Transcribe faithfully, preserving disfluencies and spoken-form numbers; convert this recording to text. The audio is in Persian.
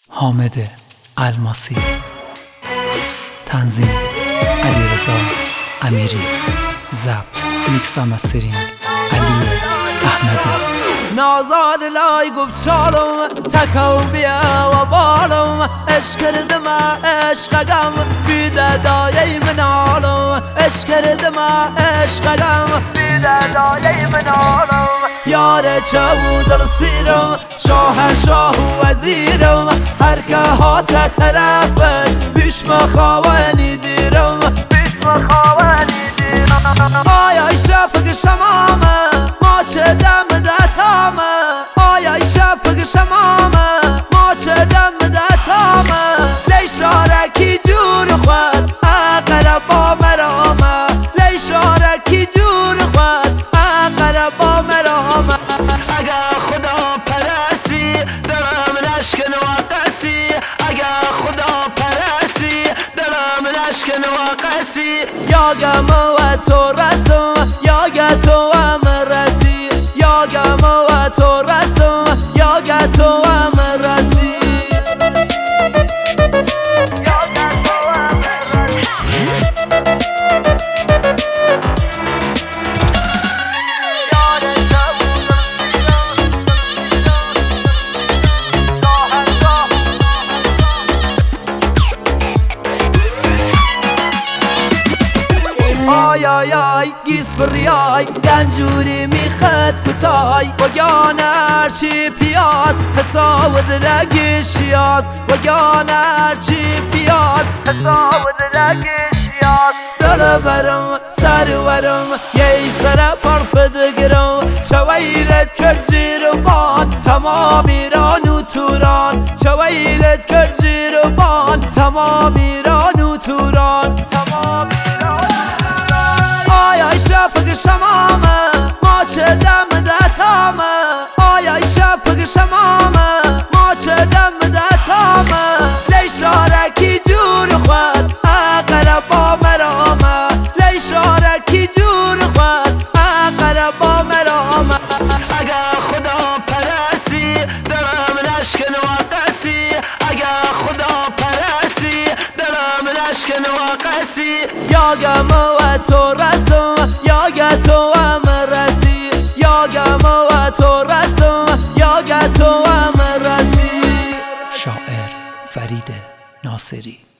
حامد الماسی، تنظیم علیرضا امیری، ضبط میکس و مسترینگ علی احمدی. نازار لای گفت چالم تکاو بیا و بالم، عشق کردم عشقم بیده دایه منالم، عشق کردم عشقم بیده دایه منالم. یار چود رسیرم شاه شاه و وزیرم، هر که هات طرفت بیش مخوانی دیرم، بیش مخوانی دیرم. آیا شب شمامه ما چه دم دتامه، آیا شب شمامه ما چه دم دتامه. لی شارکی جور خود اقرب با مرامه، لی شارکی جور خود اقرب با مرامه. اگر خدا پرستی دلم نشکن و قسی، اگر خدا پرستی دلم نشکن و قسی. یا گم و تو رسم یا گه تو هم رسی، یا گم و تو رسم یا گه تو هم رسی. آی آی آی گیس بریای گنجوری میخد کتای، و گان هرچی پیاز حساب دلگی شیاز، و گان هرچی پیاز حساب دلگی شیاز. دل برم سر ورم یه سر پرپد گرم، چویلت کرد جیر بان تمام ایران و توران، چویلت کرد جیر بان تمام ایران و توران، تمام شب شمامه ما چه دم دتامه، آیا شب شمامه ما چه دم دتامه. لی شارکی جور خود اقرب با مرامه، لی شارکی جور خود اقرب با مرامه. اگر خدا پرستی دلم نشکن و قسی، اگر خدا پرستی دلم نشکن و قسی. یا گم و تو رسم یا گه تو هم رسی، یا گم و تو رسم یا گه تو هم رسی. شاعر فرید ناصری.